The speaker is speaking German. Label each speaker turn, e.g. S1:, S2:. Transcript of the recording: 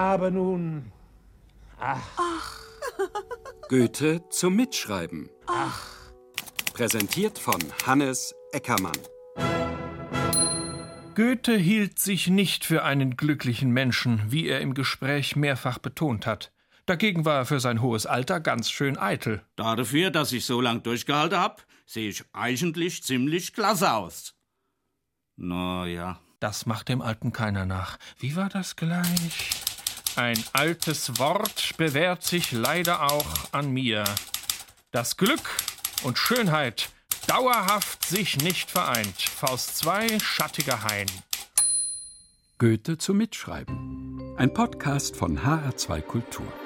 S1: habe nun...
S2: Goethe zum Mitschreiben. Präsentiert von Hannes Eckermann.
S1: Goethe hielt sich nicht für einen glücklichen Menschen, wie er im Gespräch mehrfach betont hat. Dagegen war er für sein hohes Alter ganz schön eitel.
S3: Dafür, dass ich so lang durchgehalten hab, sehe ich eigentlich ziemlich klasse aus. Na ja.
S1: Das macht dem Alten keiner nach. Wie war das gleich? Ein altes Wort bewährt sich leider auch an mir. Dass Glück und Schönheit dauerhaft sich nicht vereint. Faust 2, Schattiger Hain.
S2: Goethe zum Mitschreiben. Ein Podcast von HR2 Kultur.